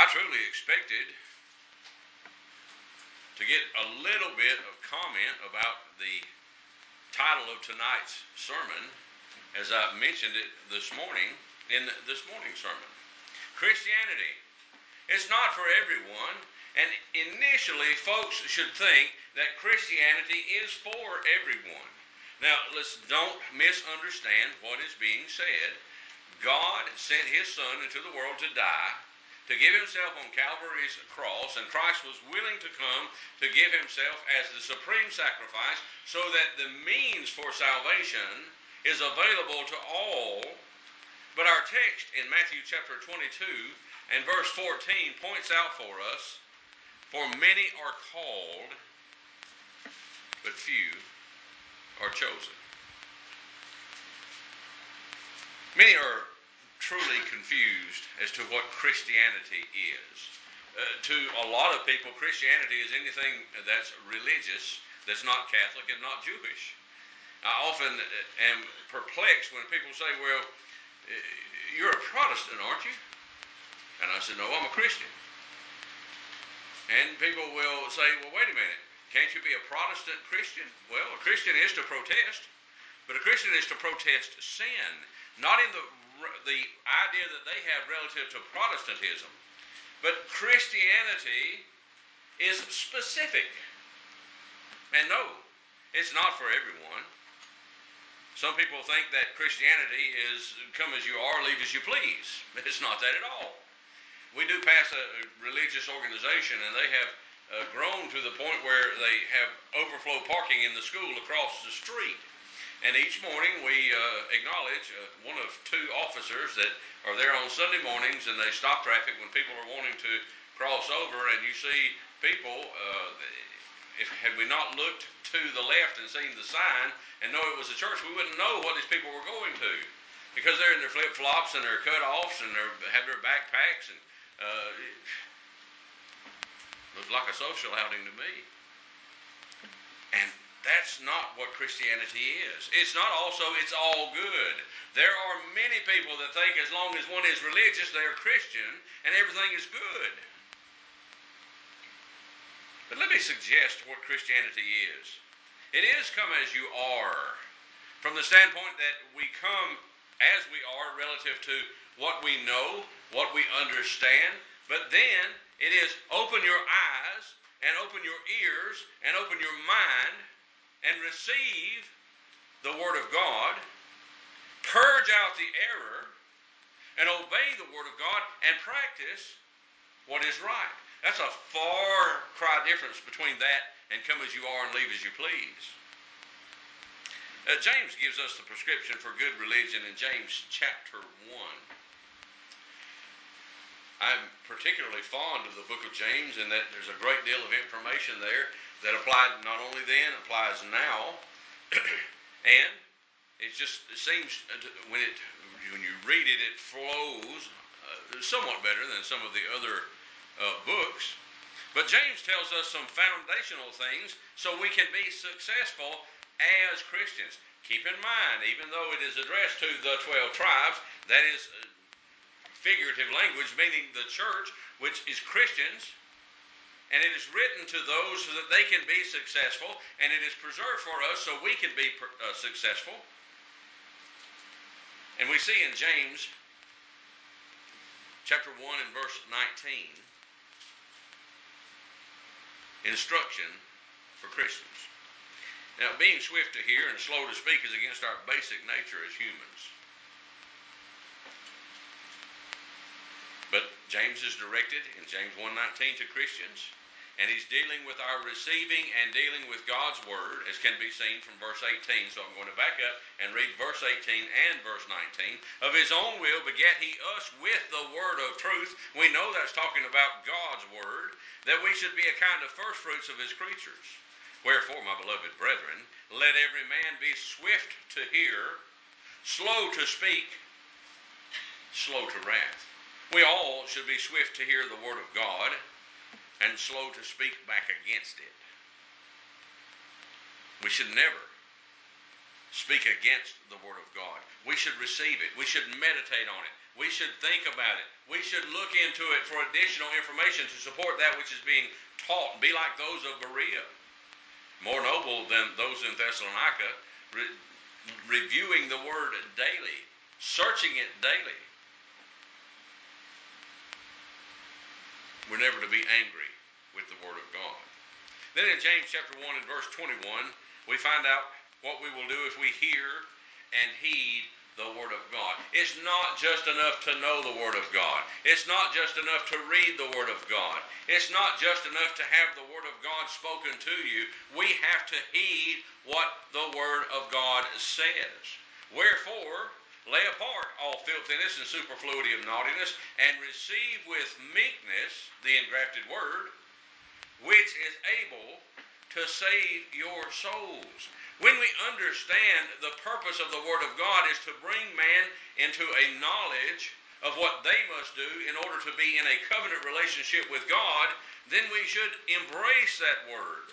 I truly expected to get a little bit of comment about the title of tonight's sermon, as I mentioned it this morning in this morning's sermon. Christianity. It's not for everyone, and initially folks should think that Christianity is for everyone. Now, don't misunderstand what is being said. God sent His Son into the world to die, to give Himself on Calvary's cross, and Christ was willing to come to give Himself as the supreme sacrifice so that the means for salvation is available to all. But our text in Matthew chapter 22 and verse 14 points out for us, for many are called, but few are chosen. Many are truly confused as to what Christianity is. To a lot of people, Christianity is anything that's religious, that's not Catholic and not Jewish. I often am perplexed when people say, well, you're a Protestant, aren't you? And I said, no, I'm a Christian. And people will say, well, wait a minute, can't you be a Protestant Christian? Well, a Christian is to protest, but a Christian is to protest sin, not in the idea that they have relative to Protestantism. But Christianity is specific. And no, it's not for everyone. Some people think that Christianity is come as you are, leave as you please. It's not that at all. We do pass a religious organization, and they have grown to the point where they have overflow parking in the school across the street. And each morning we acknowledge one of two officers that are there on Sunday mornings, and they stop traffic when people are wanting to cross over. And you see people, had we not looked to the left and seen the sign and know it was a church, we wouldn't know what these people were going to, because they're in their flip-flops and their cut-offs and they have their backpacks, and looked like a social outing to me. And that's not what Christianity is. It's not also, it's all good. There are many people that think as long as one is religious, they are Christian, and everything is good. But let me suggest what Christianity is. It is come as you are, from the standpoint that we come as we are relative to what we know, what we understand, but then it is open your eyes and open your ears and open your mind and receive the Word of God, purge out the error, and obey the Word of God and practice what is right. That's a far cry difference between that and come as you are and leave as you please. James gives us the prescription for good religion in James chapter 1. I'm particularly fond of the book of James in that there's a great deal of information there that applied not only then, applies now. And it seems, when you read it, it flows somewhat better than some of the other books. But James tells us some foundational things so we can be successful as Christians. Keep in mind, even though it is addressed to the 12 tribes, that is figurative language, meaning the church, which is Christians, and it is written to those so that they can be successful, and it is preserved for us so we can be successful. And we see in James chapter 1 and verse 19, instruction for Christians. Now, being swift to hear and slow to speak is against our basic nature as humans. But James is directed in James 1:19 to Christians, and he's dealing with our receiving and dealing with God's Word, as can be seen from verse 18. So I'm going to back up and read verse 18 and verse 19. Of his own will begat he us with the word of truth. We know that's talking about God's Word, that we should be a kind of first fruits of his creatures. Wherefore, my beloved brethren, let every man be swift to hear, slow to speak, slow to wrath. We all should be swift to hear the Word of God and slow to speak back against it. We should never speak against the Word of God. We should receive it. We should meditate on it. We should think about it. We should look into it for additional information to support that which is being taught. Be like those of Berea, more noble than those in Thessalonica, reviewing the Word daily, searching it daily. We're never to be angry with the Word of God. Then in James chapter 1 and verse 21, we find out what we will do if we hear and heed the Word of God. It's not just enough to know the Word of God. It's not just enough to read the Word of God. It's not just enough to have the Word of God spoken to you. We have to heed what the Word of God says. Wherefore, lay apart all filthiness and superfluity of naughtiness, and receive with meekness the engrafted Word, which is able to save your souls. When we understand the purpose of the Word of God is to bring man into a knowledge of what they must do in order to be in a covenant relationship with God, then we should embrace that Word.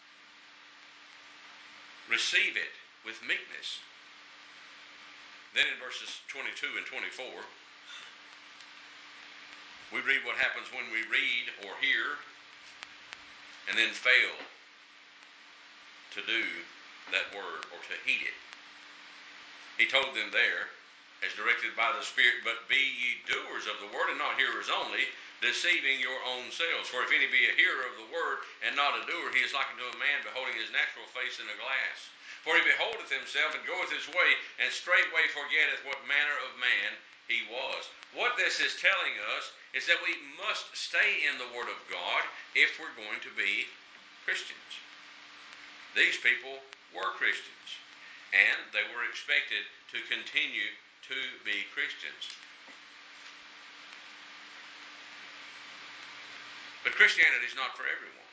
Receive it with meekness. Then in verses 22 and 24, we read what happens when we read or hear and then fail to do that word or to heed it. He told them there, as directed by the Spirit, but be ye doers of the word and not hearers only, deceiving your own selves. For if any be a hearer of the word and not a doer, he is likened to a man beholding his natural face in a glass. For he beholdeth himself and goeth his way, and straightway forgetteth what manner of man he was. What this is telling us is that we must stay in the Word of God if we're going to be Christians. These people were Christians, and they were expected to continue to be Christians. But Christianity is not for everyone.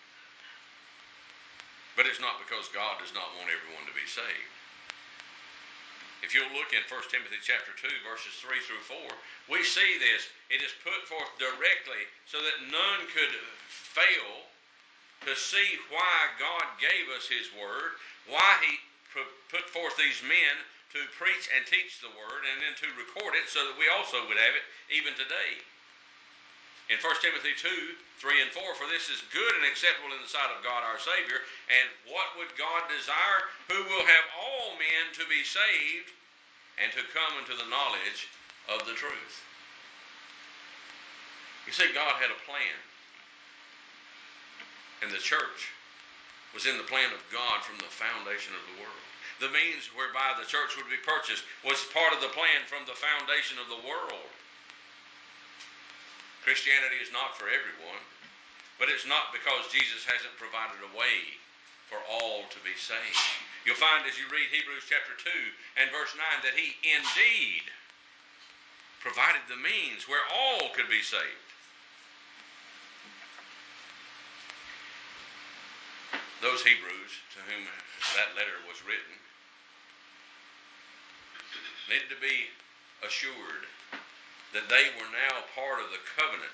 But it's not because God does not want everyone to be saved. If you'll look in 1 Timothy chapter 2, verses 3 through 4, we see this. It is put forth directly so that none could fail to see why God gave us His Word, why He put forth these men to preach and teach the Word, and then to record it so that we also would have it even today. In 1 Timothy 2, 3 and 4, for this is good and acceptable in the sight of God our Savior. And what would God desire? Who will have all men to be saved and to come into the knowledge of the truth. You see, God had a plan. And the church was in the plan of God from the foundation of the world. The means whereby the church would be purchased was part of the plan from the foundation of the world. Christianity is not for everyone, but it's not because Jesus hasn't provided a way for all to be saved. You'll find as you read Hebrews chapter 2 and verse 9 that He indeed provided the means where all could be saved. Those Hebrews to whom that letter was written needed to be assured that they were now part of the covenant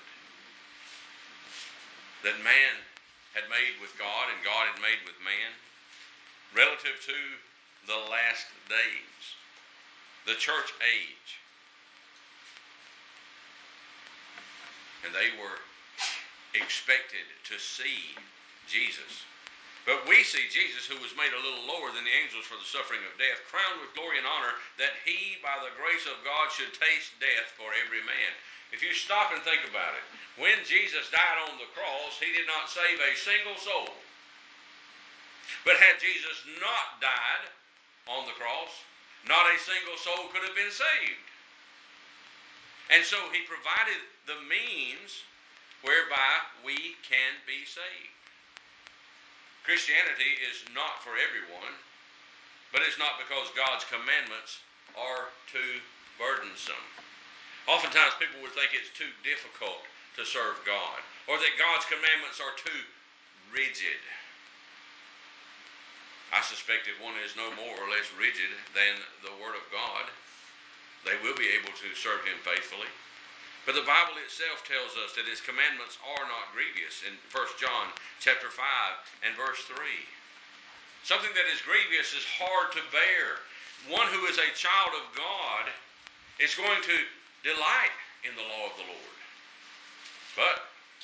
that man had made with God and God had made with man relative to the last days, the church age. And they were expected to see Jesus. But we see Jesus, who was made a little lower than the angels for the suffering of death, crowned with glory and honor, that He, by the grace of God, should taste death for every man. If you stop and think about it, when Jesus died on the cross, He did not save a single soul. But had Jesus not died on the cross, not a single soul could have been saved. And so He provided the means whereby we can be saved. Christianity is not for everyone, but it's not because God's commandments are too burdensome. Oftentimes people would think it's too difficult to serve God, or that God's commandments are too rigid. I suspect if one is no more or less rigid than the Word of God, they will be able to serve Him faithfully. But the Bible itself tells us that His commandments are not grievous in 1 John chapter 5 and verse 3. Something that is grievous is hard to bear. one who is a child of God is going to delight in the law of the Lord. But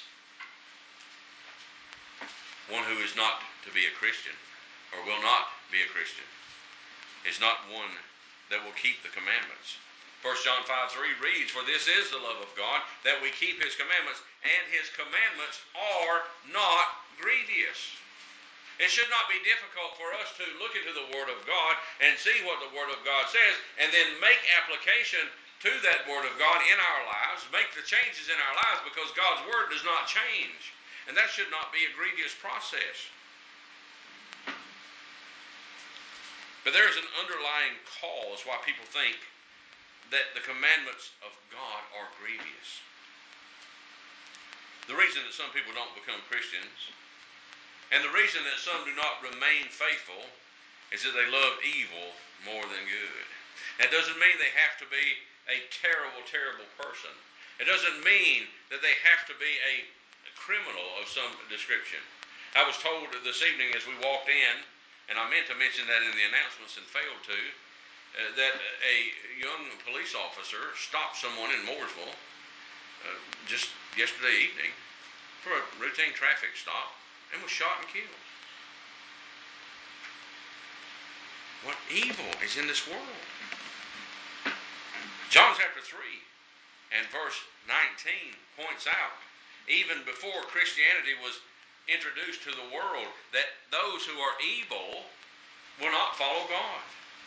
one who is not to be a Christian, or will not be a Christian, is not one that will keep the commandments. 1 John 5:3 reads, "For this is the love of God, that we keep his commandments, and his commandments are not grievous." It should not be difficult for us to look into the Word of God and see what the Word of God says, and then make application to that Word of God in our lives, make the changes in our lives, because God's Word does not change. And that should not be a grievous process. But there is an underlying cause why people think that the commandments of God are grievous. The reason that some people don't become Christians, and the reason that some do not remain faithful, is that they love evil more than good. That doesn't mean they have to be a terrible, terrible person. It doesn't mean that they have to be a criminal of some description. I was told this evening as we walked in, and I meant to mention that in the announcements and failed to, that a young police officer stopped someone in Mooresville just yesterday evening for a routine traffic stop and was shot and killed. What evil is in this world? John chapter 3 and verse 19 points out, even before Christianity was introduced to the world, that those who are evil will not follow God.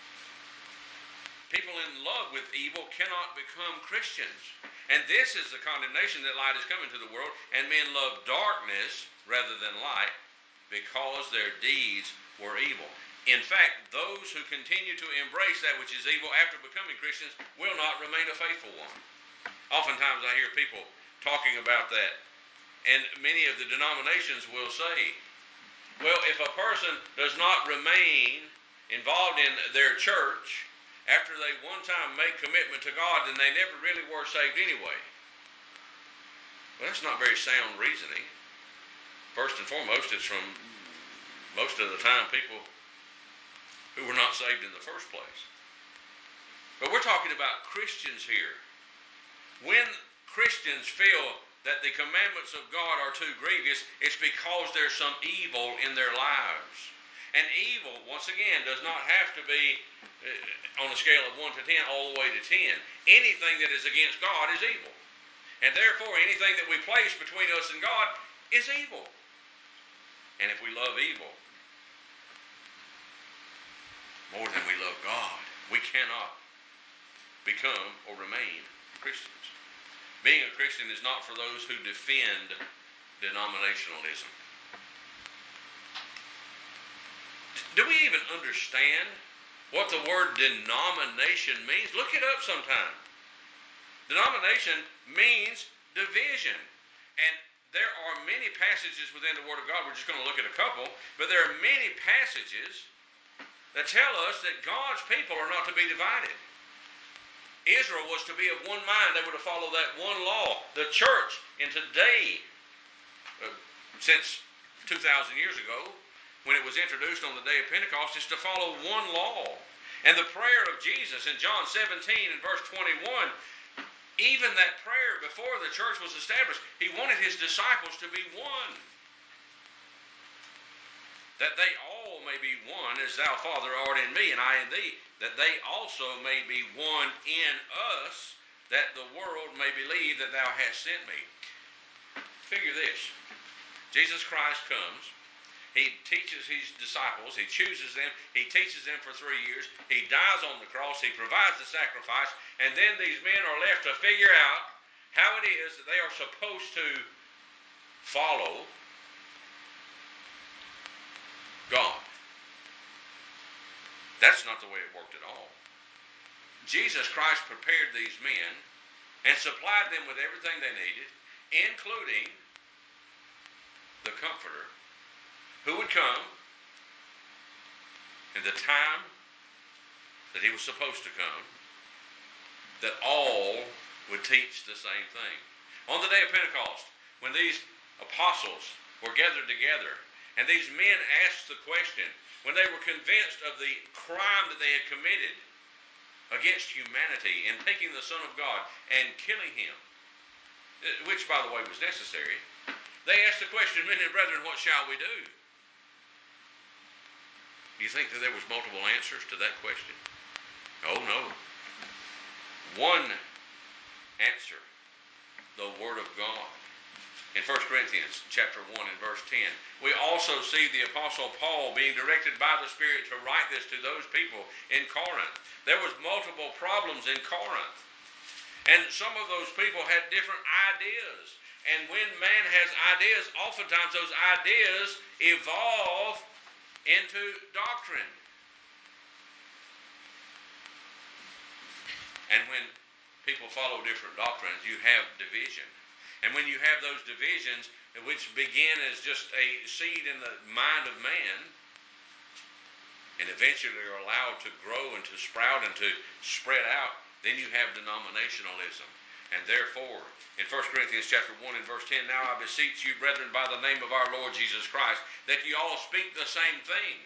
People in love with evil cannot become Christians. And this is the condemnation that light is coming to the world, and men love darkness rather than light because their deeds were evil. In fact, those who continue to embrace that which is evil after becoming Christians will not remain a faithful one. Oftentimes I hear people talking about that, and many of the denominations will say, well, if a person does not remain involved in their church after they one time make commitment to God, then they never really were saved anyway. Well, that's not very sound reasoning. First and foremost, it's from most of the time people who were not saved in the first place. But we're talking about Christians here. When Christians feel that the commandments of God are too grievous, it's because there's some evil in their lives. And evil, once again, does not have to be on a scale of 1 to 10 all the way to 10. Anything that is against God is evil. And therefore, anything that we place between us and God is evil. And if we love evil more than we love God, we cannot become or remain Christians. Being a Christian is not for those who defend denominationalism. Do we even understand what the word denomination means? Look it up sometime. Denomination means division. And there are many passages within the Word of God. We're just going to look at a couple. But there are many passages that tell us that God's people are not to be divided. Israel was to be of one mind. They were to follow that one law. The church in today, since 2,000 years ago, when it was introduced on the day of Pentecost, is to follow one law. And the prayer of Jesus in John 17 and verse 21, even that prayer before the church was established, he wanted his disciples to be one. That they all may be one, as thou, Father, art in me, and I in thee, that they also may be one in us, that the world may believe that thou hast sent me. Figure this. Jesus Christ comes. He teaches his disciples. He chooses them. He teaches them for 3 years. He dies on the cross. He provides the sacrifice. And then these men are left to figure out how it is that they are supposed to follow God. That's not the way it worked at all. Jesus Christ prepared these men and supplied them with everything they needed, including the Comforter, who would come in the time that he was supposed to come, that all would teach the same thing. On the day of Pentecost, when these apostles were gathered together, And these men asked the question, when they were convinced of the crime that they had committed against humanity in taking the Son of God and killing him, which, by the way, was necessary, they asked the question, men and brethren, what shall we do? Do you think that there was multiple answers to that question? Oh, no. One answer, the Word of God. In 1 Corinthians chapter 1 and verse 10, we also see the Apostle Paul being directed by the Spirit to write this to those people in Corinth. There was multiple problems in Corinth. And some of those people had different ideas. And when man has ideas, oftentimes those ideas evolve into doctrine. And when people follow different doctrines, you have division. And when you have those divisions, which begin as just a seed in the mind of man, and eventually are allowed to grow and to sprout and to spread out, then you have denominationalism. And therefore, in 1 Corinthians chapter 1 and verse 10, now I beseech you, brethren, by the name of our Lord Jesus Christ, that you all speak the same thing,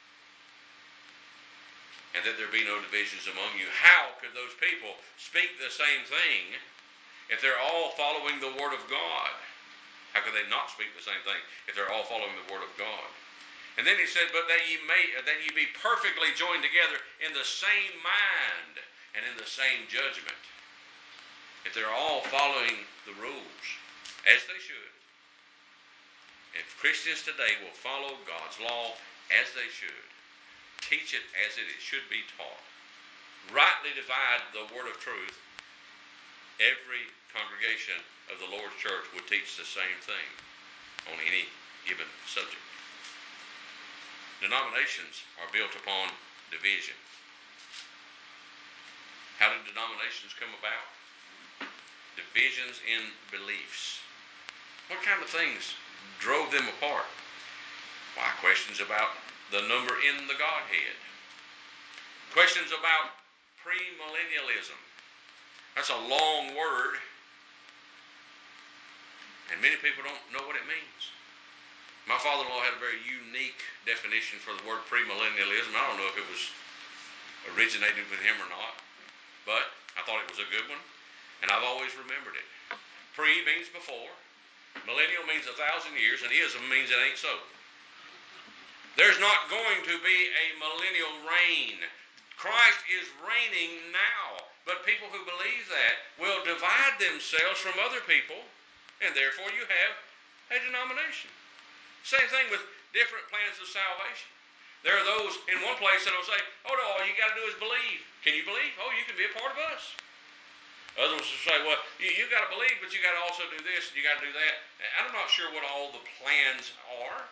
and that there be no divisions among you. How could those people speak the same thing if they're all following the Word of God? How could they not speak the same thing if they're all following the Word of God? And then he said, but that ye be perfectly joined together in the same mind and in the same judgment. If they're all following the rules, as they should. If Christians today will follow God's law as they should, teach it as it should be taught, rightly divide the word of truth, every congregation of the Lord's church would teach the same thing on any given subject. Denominations are built upon division. How did denominations come about? Divisions in beliefs. What kind of things drove them apart? Why, questions about the number in the Godhead. Questions about premillennialism. That's a long word, and many people don't know what it means. My father-in-law had a very unique definition for the word premillennialism. I don't know if it was originated with him or not, but I thought it was a good one, and I've always remembered it. Pre means before, millennial means 1,000 years, and ism means it ain't so. There's not going to be a millennial reign. Christ is reigning now, but people who believe that will divide themselves from other people, and therefore you have a denomination. Same thing with different plans of salvation. There are those in one place that will say, oh no, all you got to do is believe. Can you believe? Oh, you can be a part of us. Others will say, well, you got to believe, but you got to also do this, and you got to do that. And I'm not sure what all the plans are.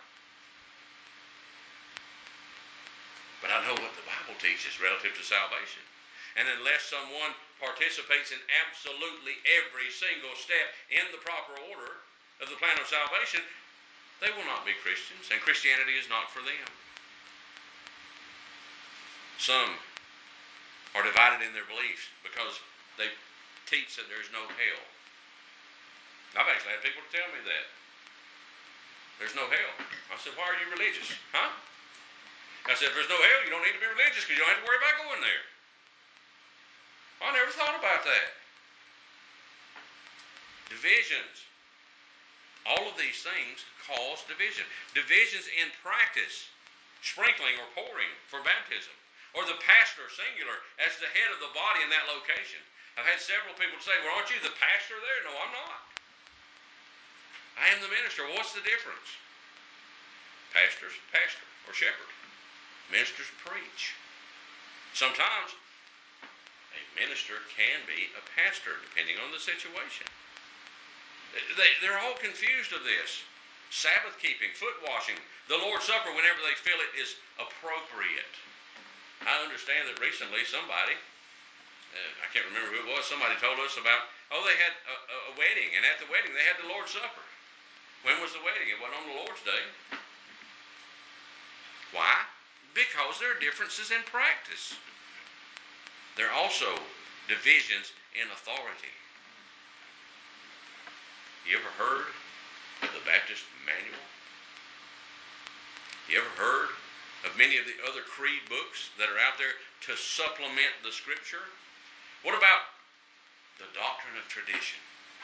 But I know what the Bible teaches relative to salvation. And unless someone participates in absolutely every single step in the proper order of the plan of salvation, they will not be Christians, and Christianity is not for them. Some are divided in their beliefs because they teach that there's no hell. I've actually had people tell me that. There's no hell. I said, why are you religious? Huh? I said, if there's no hell, you don't need to be religious because you don't have to worry about going there. I never thought about that. Divisions. All of these things cause division. Divisions in practice, sprinkling or pouring for baptism, or the pastor, singular, as the head of the body in that location. I've had several people say, well, aren't you the pastor there? No, I'm not. I am the minister. What's the difference? Pastor's pastor or shepherd. Ministers preach. Sometimes a minister can be a pastor, depending on the situation. They're all confused of this. Sabbath keeping, foot washing, the Lord's Supper whenever they feel it is appropriate. I understand that recently somebody, I can't remember who it was, somebody told us about, they had a wedding, and at the wedding they had the Lord's Supper. When was the wedding? It wasn't on the Lord's Day. Why? Because there are differences in practice. There are also divisions in authority. You ever heard of the Baptist Manual? You ever heard of many of the other creed books that are out there to supplement the Scripture? What about the doctrine of tradition?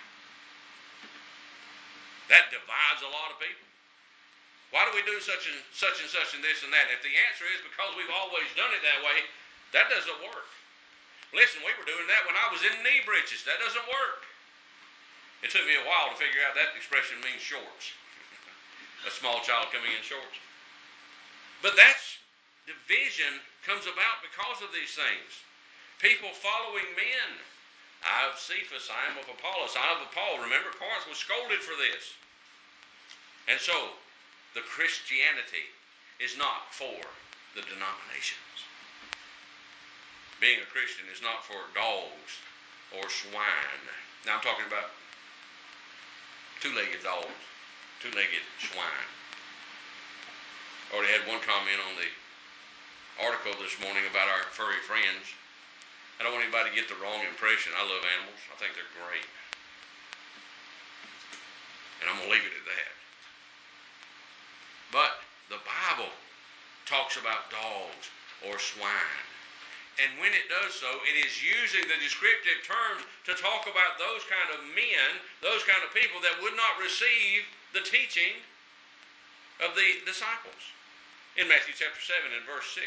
That divides a lot of people. Why do we do such and such and this and that? If the answer is because we've always done it that way, that doesn't work. Listen, we were doing that when I was in knee breeches. That doesn't work. It took me a while to figure out that expression means shorts. A small child coming in shorts. But that's division comes about because of these things. People following men. I of Cephas, I am of Apollos, I am of Paul. Remember, Corinth was scolded for this. And so, the Christianity is not for the denominations. Being a Christian is not for dogs or swine. Now I'm talking about two-legged dogs, two-legged swine. Already had one comment on the article this morning about our furry friends. I don't want anybody to get the wrong impression. I love animals. I think they're great. And I'm going to leave it at that. But the Bible talks about dogs or swine. And when it does so, it is using the descriptive terms to talk about those kind of men, those kind of people that would not receive the teaching of the disciples. In Matthew chapter 7 and verse 6,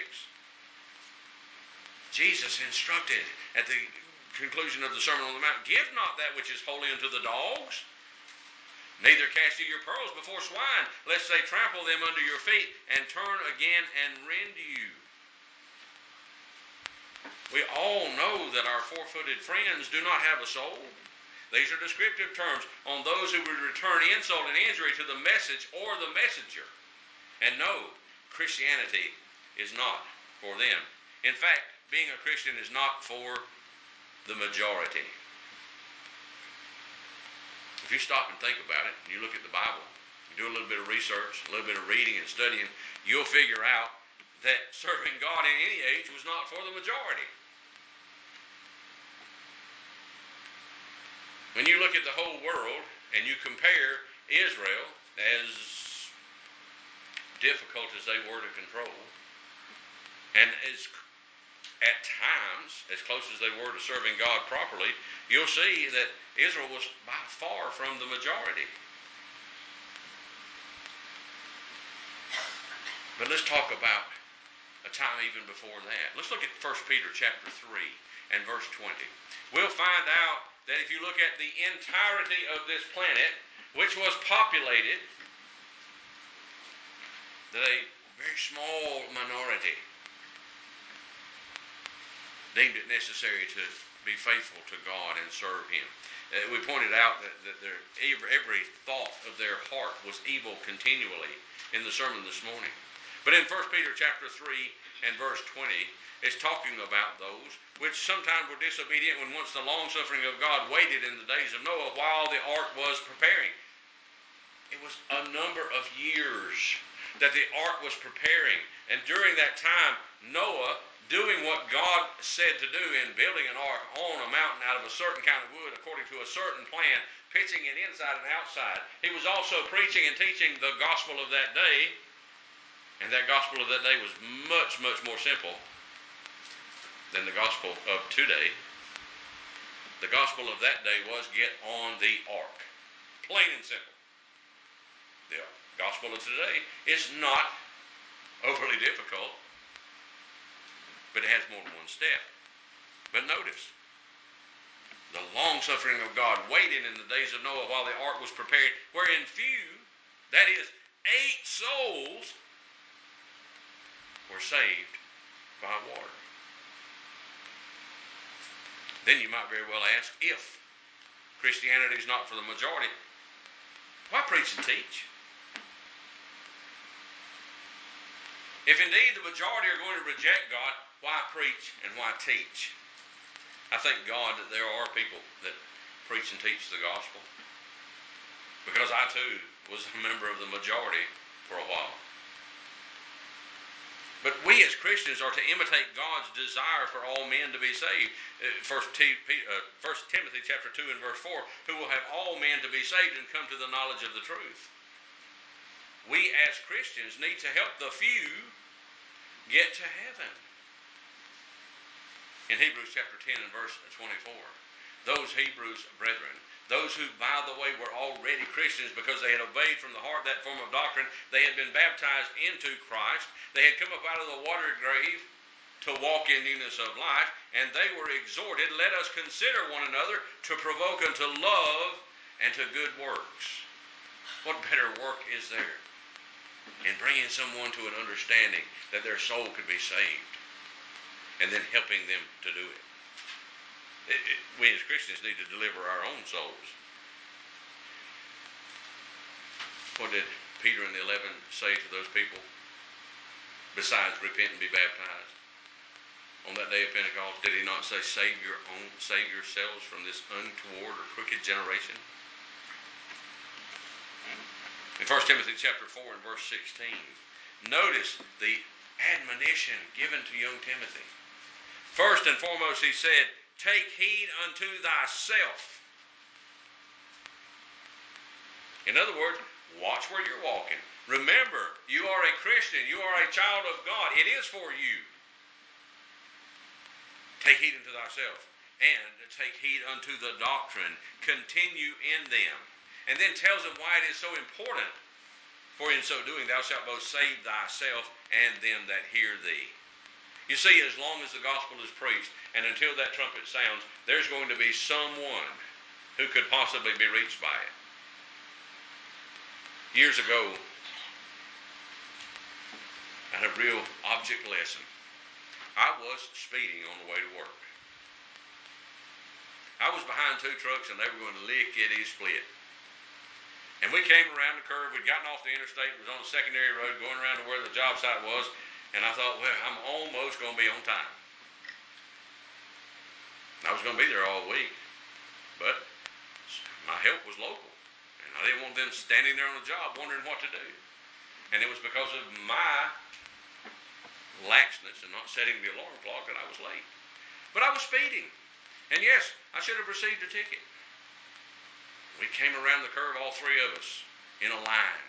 Jesus instructed at the conclusion of the Sermon on the Mount, give not that which is holy unto the dogs, neither cast ye your pearls before swine, lest they trample them under your feet, and turn again and rend you. We all know that our four-footed friends do not have a soul. These are descriptive terms on those who would return insult and injury to the message or the messenger. And no, Christianity is not for them. In fact, being a Christian is not for the majority. If you stop and think about it, and you look at the Bible, you do a little bit of research, a little bit of reading and studying, you'll figure out that serving God in any age was not for the majority. When you look at the whole world and you compare Israel, as difficult as they were to control, and as at times as close as they were to serving God properly, you'll see that Israel was by far from the majority. But let's talk about a time even before that. Let's look at 1 Peter chapter 3 and verse 20. We'll find out that if you look at the entirety of this planet, which was populated, that a very small minority deemed it necessary to be faithful to God and serve Him. We pointed out that every thought of their heart was evil continually in the sermon this morning. But in 1 Peter chapter 3 and verse 20, it's talking about those which sometimes were disobedient when once the long-suffering of God waited in the days of Noah while the ark was preparing. It was a number of years that the ark was preparing. And during that time, Noah, doing what God said to do in building an ark on a mountain out of a certain kind of wood according to a certain plan, pitching it inside and outside. He was also preaching and teaching the gospel of that day. And that gospel of that day was much, much more simple than the gospel of today. The gospel of that day was get on the ark. Plain and simple. The gospel of today is not overly difficult, but it has more than one step. But notice, the long-suffering of God waited in the days of Noah while the ark was prepared, wherein few, that is, 8 souls, were saved by water. Then you might very well ask, if Christianity is not for the majority, why preach and teach? If indeed the majority are going to reject God, why preach and why teach? I thank God that there are people that preach and teach the gospel, because I too was a member of the majority for a while. But we as Christians are to imitate God's desire for all men to be saved. 1 Timothy chapter 2 and verse 4, who will have all men to be saved and come to the knowledge of the truth. we as Christians need to help the few get to heaven. In Hebrews chapter 10 and verse 24, those Hebrews brethren, those who, by the way, were already Christians because they had obeyed from the heart that form of doctrine, they had been baptized into Christ, they had come up out of the watery grave to walk in newness of life, and they were exhorted, let us consider one another to provoke unto love and to good works. What better work is there in bringing someone to an understanding that their soul could be saved and then helping them to do it? We as Christians need to deliver our own souls. What did Peter and the 11 say to those people? Besides repent and be baptized. On that day of Pentecost, did he not say, save yourselves from this untoward or crooked generation? In 1 Timothy chapter 4 and verse 16, notice the admonition given to young Timothy. First and foremost, he said, take heed unto thyself. In other words, watch where you're walking. Remember, you are a Christian. You are a child of God. It is for you. Take heed unto thyself. And take heed unto the doctrine. Continue in them. And then tells them why it is so important. For in so doing, thou shalt both save thyself and them that hear thee. You see, as long as the gospel is preached, and until that trumpet sounds, there's going to be someone who could possibly be reached by it. Years ago, I had a real object lesson. I was speeding on the way to work. I was behind two trucks, and they were going to lickety-split. And we came around the curve. We'd gotten off the interstate. It was on a secondary road going around to where the job site was. And I thought, well, I'm almost going to be on time. I was going to be there all week. But my help was local. And I didn't want them standing there on the job wondering what to do. And it was because of my laxness and not setting the alarm clock that I was late. But I was speeding. And yes, I should have received a ticket. We came around the curve, all three of us, in a line.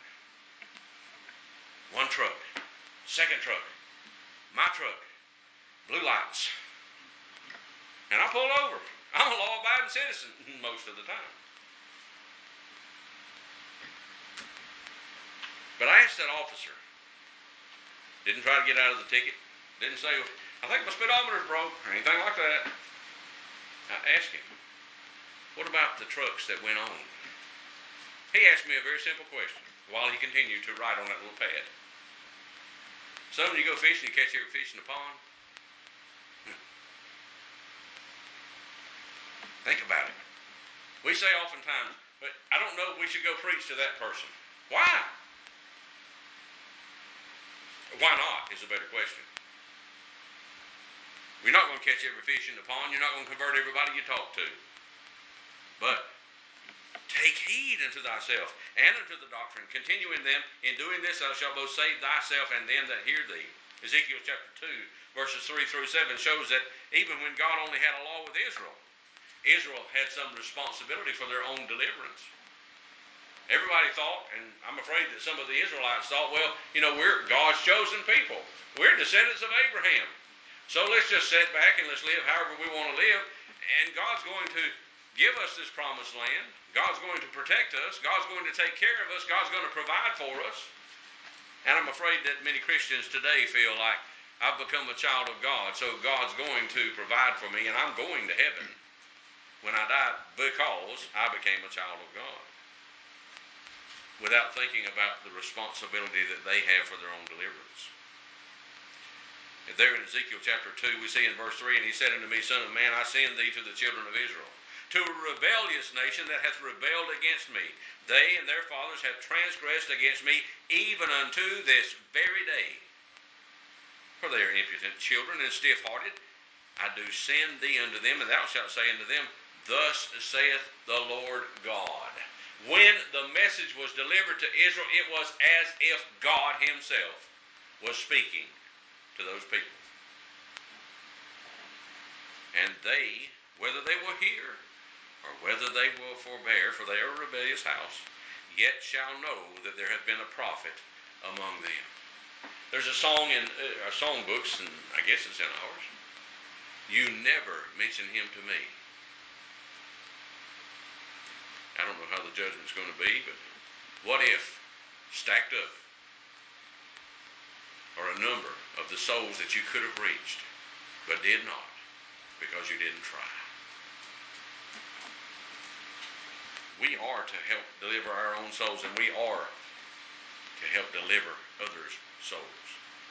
One truck. Second truck, my truck, blue lights. And I pulled over. I'm a law-abiding citizen most of the time. But I asked that officer, didn't try to get out of the ticket, didn't say, I think my speedometer's broke, or anything like that. I asked him, what about the trucks that went on? He asked me a very simple question while he continued to write on that little pad. So when you go fishing, you catch every fish in the pond. Think about it. We say oftentimes, but I don't know if we should go preach to that person. Why? Why not is a better question. You're not going to catch every fish in the pond. You're not going to convert everybody you talk to. But take heed unto thyself and unto the doctrine. Continue in them. In doing this, thou shalt both save thyself and them that hear thee. Ezekiel chapter 2, verses 3 through 7 shows that even when God only had a law with Israel, Israel had some responsibility for their own deliverance. Everybody thought, and I'm afraid that some of the Israelites thought, well, we're God's chosen people. We're descendants of Abraham. So let's just sit back and let's live however we want to live. And God's going to give us this promised land. God's going to protect us. God's going to take care of us. God's going to provide for us. And I'm afraid that many Christians today feel like I've become a child of God, so God's going to provide for me, and I'm going to heaven when I die because I became a child of God, without thinking about the responsibility that they have for their own deliverance. And there in Ezekiel chapter 2, we see in verse 3, and he said unto me, Son of man, I send thee to the children of Israel, to a rebellious nation that hath rebelled against me. They and their fathers have transgressed against me, even unto this very day. For they are impudent children and stiff-hearted. I do send thee unto them, and thou shalt say unto them, Thus saith the Lord God. When the message was delivered to Israel, it was as if God himself was speaking to those people. And they, whether they will hear or whether they will forbear, for they are a rebellious house, yet shall know that there hath been a prophet among them. There's a song in our songbooks, and I guess it's in ours. You never mention him to me. I don't know how the judgment's going to be, but what if stacked up are a number of the souls that you could have reached, but did not because you didn't try? We are to help deliver our own souls, and we are to help deliver others' souls.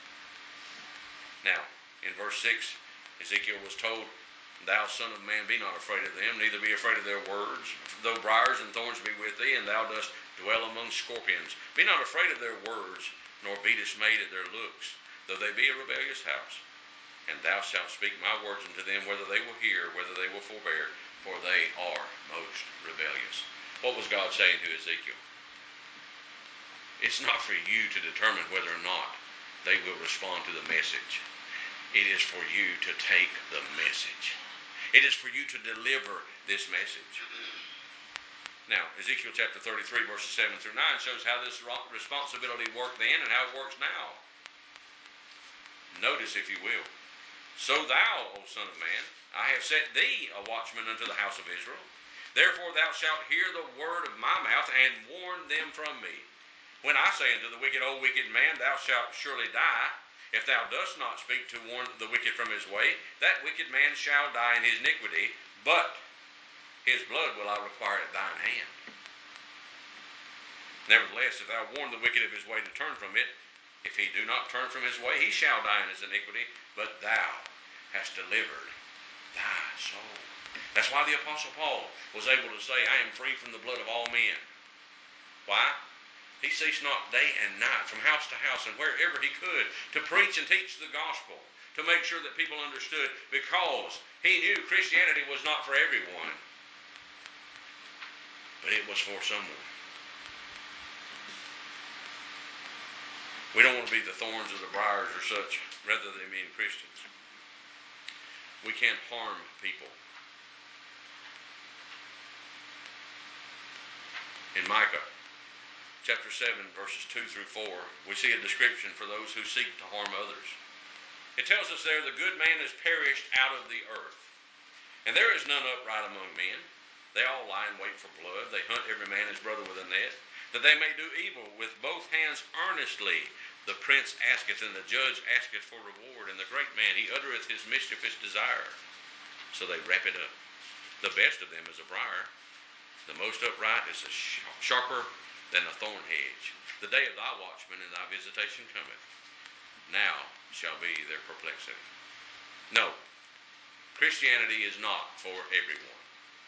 Now, in verse 6, Ezekiel was told, Thou son of man, be not afraid of them, neither be afraid of their words. Though briars and thorns be with thee, and thou dost dwell among scorpions, be not afraid of their words, nor be dismayed at their looks, though they be a rebellious house. And thou shalt speak my words unto them, whether they will hear, whether they will forbear, for they are most rebellious. What was God saying to Ezekiel? It's not for you to determine whether or not they will respond to the message. It is for you to take the message. It is for you to deliver this message. Now, Ezekiel chapter 33, verses 7 through 9 shows how this responsibility worked then and how it works now. Notice, if you will. So thou, O son of man, I have set thee a watchman unto the house of Israel. Therefore thou shalt hear the word of my mouth, and warn them from me. When I say unto the wicked, O wicked man, thou shalt surely die, if thou dost not speak to warn the wicked from his way, that wicked man shall die in his iniquity, but his blood will I require at thine hand. Nevertheless, if thou warn the wicked of his way to turn from it, if he do not turn from his way, he shall die in his iniquity, but thou hast delivered thy soul. That's why the Apostle Paul was able to say, I am free from the blood of all men. Why? He ceased not day and night from house to house and wherever he could to preach and teach the gospel, to make sure that people understood, because he knew Christianity was not for everyone, but it was for someone. We don't want to be the thorns or the briars or such, rather than being Christians. We can't harm people. In Micah chapter 7, verses 2 through 4, we see a description for those who seek to harm others. It tells us there, the good man is perished out of the earth, and there is none upright among men. They all lie in wait for blood. They hunt every man his brother with a net, that they may do evil with both hands earnestly. The prince asketh, and the judge asketh for reward, and the great man, he uttereth his mischievous desire. So they wrap it up. The best of them is a briar. The most upright is sharper than a thorn hedge. The day of thy watchman and thy visitation cometh. Now shall be their perplexity. No, Christianity is not for everyone.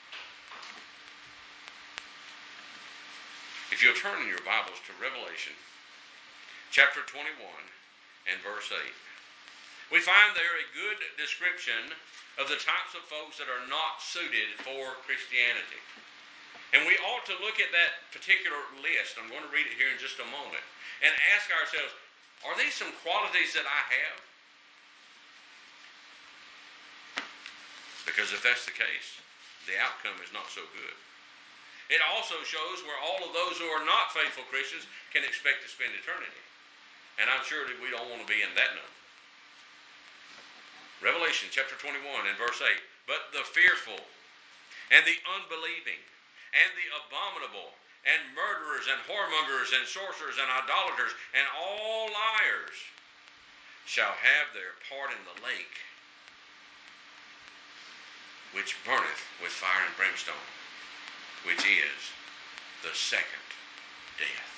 If you'll turn in your Bibles to Revelation chapter 21 and verse 8, we find there a good description of the types of folks that are not suited for Christianity. And we ought to look at that particular list. I'm going to read it here in just a moment. And ask ourselves, are these some qualities that I have? Because if that's the case, the outcome is not so good. It also shows where all of those who are not faithful Christians can expect to spend eternity. And I'm sure that we don't want to be in that number. Revelation chapter 21 and verse 8. But the fearful and the unbelieving and the abominable and murderers and whoremongers and sorcerers and idolaters and all liars shall have their part in the lake which burneth with fire and brimstone, which is the second death.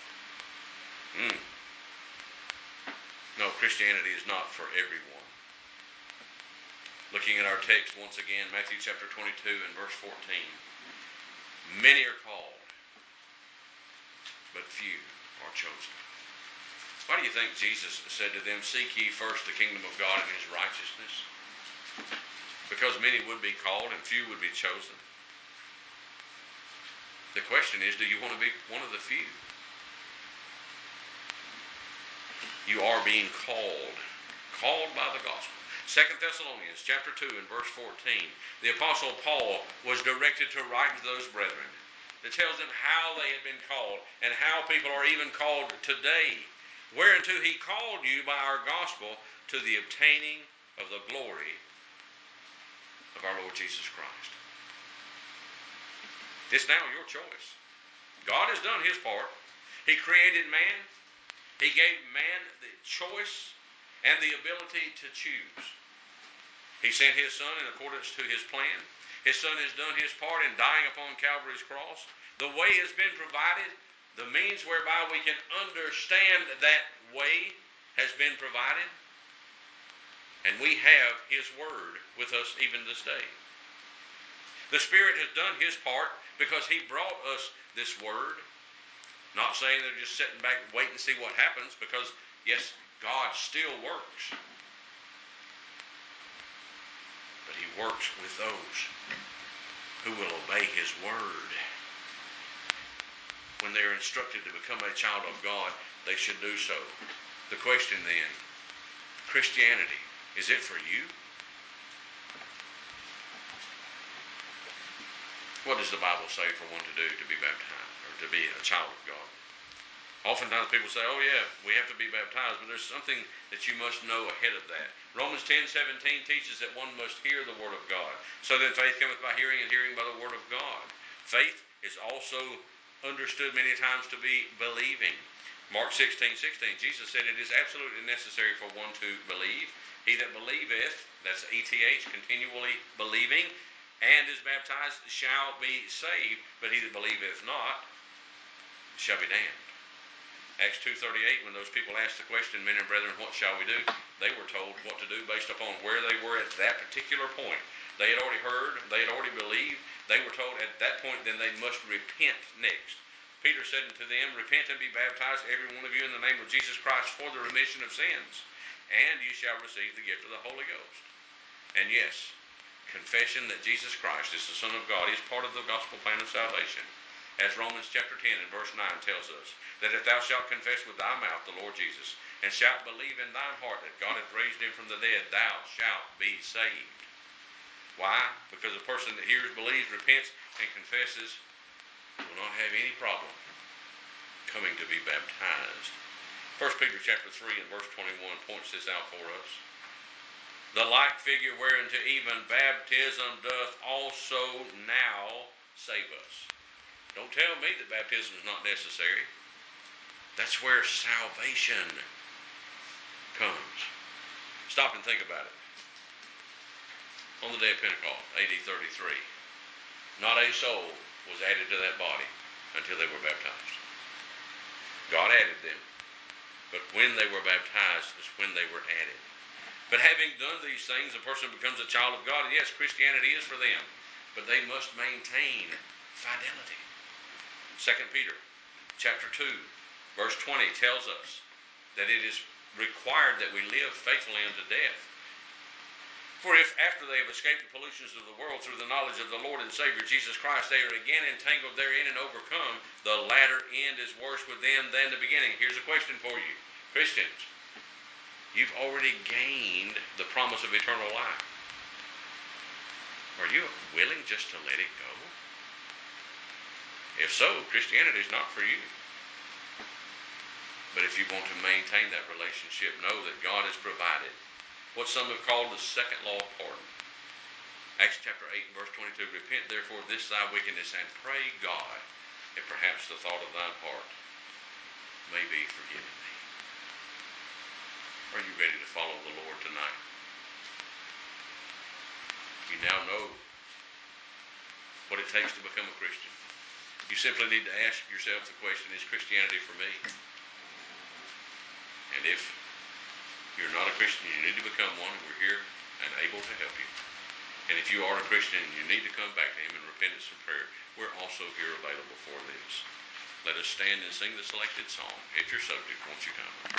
No, Christianity is not for everyone. Looking at our text once again, Matthew chapter 22 and verse 14. Many are called, but few are chosen. Why do you think Jesus said to them, seek ye first the kingdom of God and his righteousness? Because many would be called and few would be chosen. The question is, do you want to be one of the few? You are being called by the gospel. 2 Thessalonians chapter 2 and verse 14. The Apostle Paul was directed to write to those brethren. that tells them how they have been called and how people are even called today. Whereunto he called you by our gospel to the obtaining of the glory of our Lord Jesus Christ. It's now your choice. God has done his part. He created man. He gave man the choice and the ability to choose. He sent his son in accordance to his plan. His son has done his part in dying upon Calvary's cross. The way has been provided. The means whereby we can understand that way has been provided. And we have his word with us even this day. The Spirit has done his part because he brought us this word. Not saying they're just sitting back and waiting to see what happens, because yes, God still works. But he works with those who will obey his word. When they are instructed to become a child of God, they should do so. The question then, Christianity, is it for you? What does the Bible say for one to do to be baptized or to be a child of God? Oftentimes people say, oh yeah, we have to be baptized, but there's something that you must know ahead of that. Romans 10:17 teaches that one must hear the word of God. So then faith cometh by hearing, and hearing by the word of God. Faith is also understood many times to be believing. Mark 16:16, Jesus said it is absolutely necessary for one to believe. He that believeth, that's ETH, continually believing, and is baptized shall be saved, but he that believeth not shall be damned. Acts 2:38, when those people asked the question, men and brethren, what shall we do? They were told what to do based upon where they were at that particular point. They had already heard, they had already believed. They were told at that point then they must repent next. Peter said unto them, repent and be baptized, every one of you, in the name of Jesus Christ for the remission of sins, and you shall receive the gift of the Holy Ghost. And yes, confession that Jesus Christ is the Son of God is part of the gospel plan of salvation. As Romans chapter 10 and verse 9 tells us, that if thou shalt confess with thy mouth the Lord Jesus, and shalt believe in thine heart that God hath raised him from the dead, thou shalt be saved. Why? Because a person that hears, believes, repents, and confesses will not have any problem coming to be baptized. 1 Peter chapter 3 and verse 21 points this out for us. The like figure whereunto even baptism doth also now save us. Don't tell me that baptism is not necessary. That's where salvation comes. Stop and think about it. On the day of Pentecost, AD 33, not a soul was added to that body until they were baptized. God added them, but when they were baptized is when they were added. But having done these things, a person becomes a child of God. And yes, Christianity is for them, but they must maintain fidelity. 2 Peter chapter 2, verse 20 tells us that it is required that we live faithfully unto death. For if after they have escaped the pollutions of the world through the knowledge of the Lord and Savior Jesus Christ, they are again entangled therein and overcome, the latter end is worse with them than the beginning. Here's a question for you. Christians, you've already gained the promise of eternal life. Are you willing just to let it go? If so, Christianity is not for you. But if you want to maintain that relationship, know that God has provided what some have called the second law of pardon. Acts chapter 8 and verse 22, repent therefore of this thy wickedness, and pray God that perhaps the thought of thine heart may be forgiven thee. Are you ready to follow the Lord tonight? You now know what it takes to become a Christian. You simply need to ask yourself the question, is Christianity for me? And if you're not a Christian, you need to become one, and we're here and able to help you. And if you are a Christian and you need to come back to him in repentance and prayer, we're also here available for this. Let us stand and sing the selected song. If you're subject, won't you come?